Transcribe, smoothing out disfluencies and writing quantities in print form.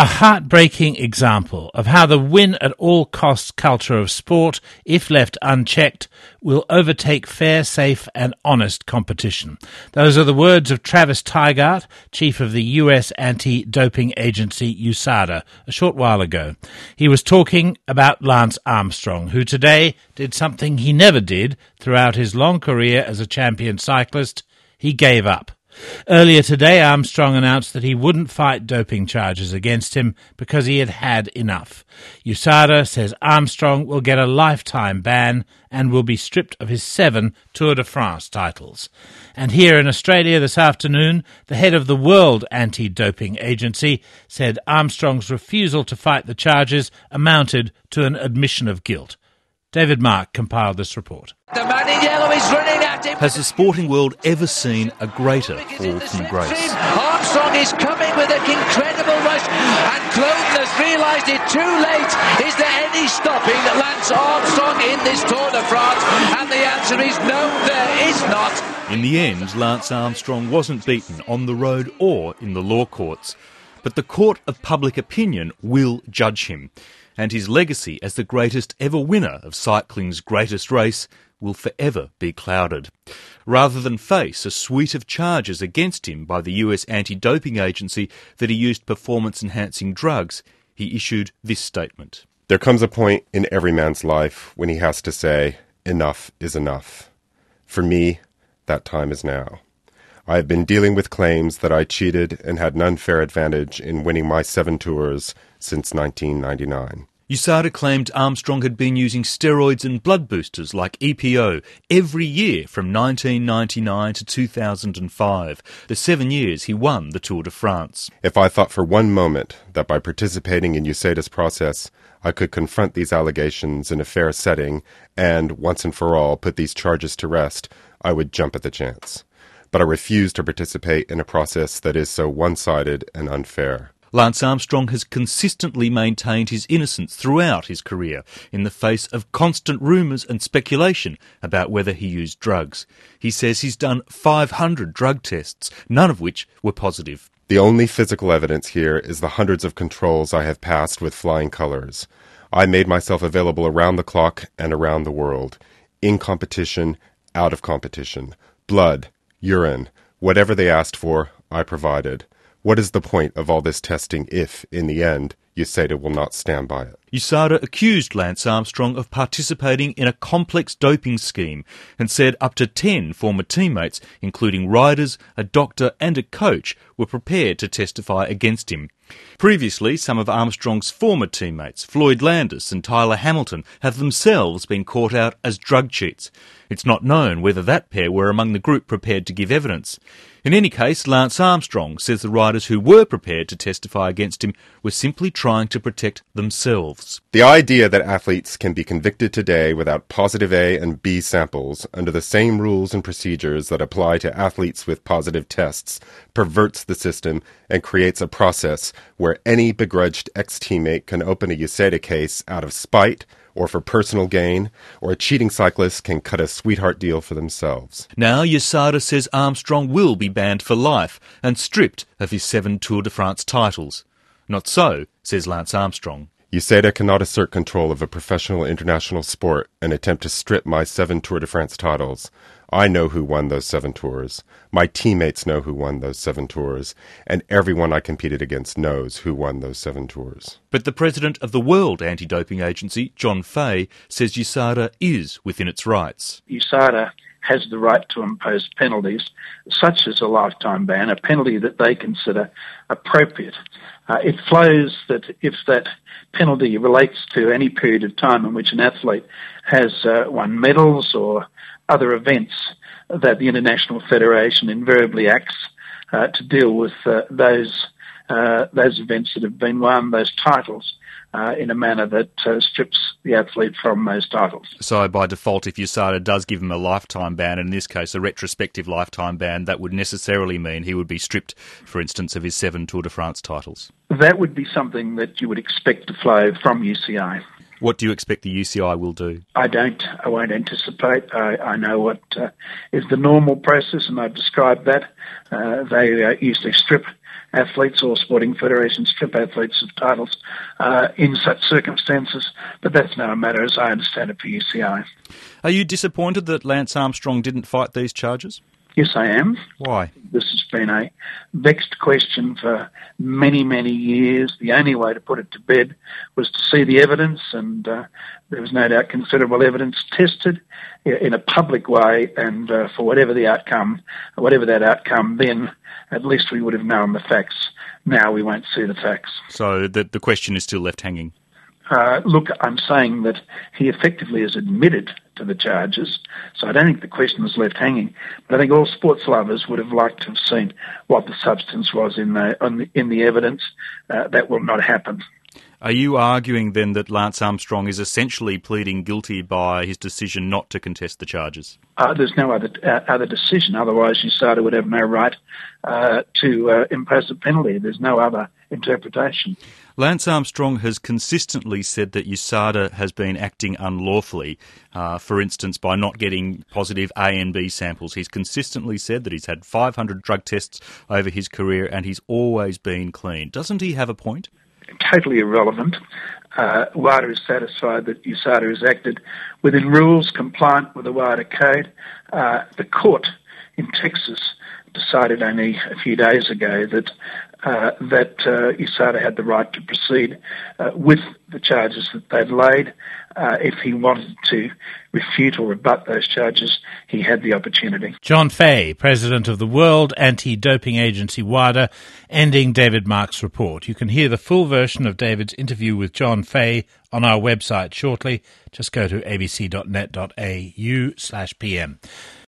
A heartbreaking example of how the win-at-all-costs culture of sport, if left unchecked, will overtake fair, safe and honest competition. Those are the words of Travis Tygart, chief of the US anti-doping agency USADA, a short while ago. He was talking about Lance Armstrong, who today did something he never did throughout his long career as a champion cyclist. He gave up. Earlier today, Armstrong announced that he wouldn't fight doping charges against him because he had had enough. USADA says Armstrong will get a lifetime ban and will be stripped of his 7 Tour de France titles. And here in Australia this afternoon, the head of the World Anti-Doping Agency said Armstrong's refusal to fight the charges amounted to an admission of guilt. David Mark compiled this report. The man in yellow is running at him. Has the sporting world ever seen a greater fall from grace? Armstrong is coming with an incredible rush, and Cloten has realised it too late. Is there any stopping Lance Armstrong in this Tour de France? And the answer is no, there is not. In the end, Lance Armstrong wasn't beaten on the road or in the law courts. But the court of public opinion will judge him, and his legacy as the greatest ever winner of cycling's greatest race will forever be clouded. Rather than face a suite of charges against him by the US anti-doping agency that he used performance-enhancing drugs, he issued this statement. There comes a point in every man's life when he has to say, enough is enough. For me, that time is now. I have been dealing with claims that I cheated and had an unfair advantage in winning my 7 tours since 1999. USADA claimed Armstrong had been using steroids and blood boosters like EPO every year from 1999 to 2005, the 7 years he won the Tour de France. If I thought for one moment that by participating in USADA's process, I could confront these allegations in a fair setting and, once and for all, put these charges to rest, I would jump at the chance. But I refuse to participate in a process that is so one-sided and unfair. Lance Armstrong has consistently maintained his innocence throughout his career in the face of constant rumours and speculation about whether he used drugs. He says he's done 500 drug tests, none of which were positive. The only physical evidence here is the hundreds of controls I have passed with flying colours. I made myself available around the clock and around the world, in competition, out of competition, blood, urine, whatever they asked for, I provided. What is the point of all this testing if, in the end, USADA will not stand by it? USADA accused Lance Armstrong of participating in a complex doping scheme and said up to 10 former teammates, including riders, a doctor and a coach, were prepared to testify against him. Previously, some of Armstrong's former teammates, Floyd Landis and Tyler Hamilton, have themselves been caught out as drug cheats. It's not known whether that pair were among the group prepared to give evidence. In any case, Lance Armstrong says the riders who were prepared to testify against him were simply trying to protect themselves. The idea that athletes can be convicted today without positive A and B samples under the same rules and procedures that apply to athletes with positive tests perverts the system and creates a process where any begrudged ex-teammate can open a USADA case out of spite or for personal gain, or a cheating cyclist can cut a sweetheart deal for themselves. Now USADA says Armstrong will be banned for life and stripped of his 7 Tour de France titles. Not so, says Lance Armstrong. USADA cannot assert control of a professional international sport and attempt to strip my 7 Tour de France titles. I know who won those 7 tours. My teammates know who won those 7 tours. And everyone I competed against knows who won those 7 tours. But the president of the World Anti-Doping Agency, John Fahey, says USADA is within its rights. USADA has the right to impose penalties, such as a lifetime ban, a penalty that they consider appropriate. It flows that if that penalty relates to any period of time in which an athlete has won medals or other events, that the International Federation invariably acts to deal with those events that have been won, those titles, in a manner that strips the athlete from those titles. So by default, if USADA does give him a lifetime ban, in this case a retrospective lifetime ban, that would necessarily mean he would be stripped, for instance, of his 7 Tour de France titles? That would be something that you would expect to flow from UCI. What do you expect the UCI will do? I won't anticipate. I know what is the normal process, and I've described that. They usually strip athletes or sporting federations strip athletes of titles in such circumstances, but that's now a matter, as I understand it, for UCI. Are you disappointed that Lance Armstrong didn't fight these charges? Yes, I am. Why? This has been a vexed question for many, many years. The only way to put it to bed was to see the evidence, and there was no doubt considerable evidence tested in a public way, and for whatever that outcome, then at least we would have known the facts. Now we won't see the facts. So the question is still left hanging? Look, I'm saying that he effectively has admitted to the charges, so I don't think the question is left hanging. But I think all sports lovers would have liked to have seen what the substance was in the evidence. That will not happen. Are you arguing then that Lance Armstrong is essentially pleading guilty by his decision not to contest the charges? There's no other decision. Otherwise, USADA would have no right to impose a penalty. There's no other interpretation. Lance Armstrong has consistently said that USADA has been acting unlawfully, for instance, by not getting positive A and B samples. He's consistently said that he's had 500 drug tests over his career and he's always been clean. Doesn't he have a point? Totally irrelevant. WADA is satisfied that USADA has acted within rules compliant with the WADA code. The court in Texas decided only a few days ago that USADA had the right to proceed with the charges that they'd laid. If he wanted to refute or rebut those charges, he had the opportunity. John Fahey, President of the World Anti-Doping Agency WADA, ending David Mark's report. You can hear the full version of David's interview with John Fahey on our website shortly. Just go to abc.net.au/pm.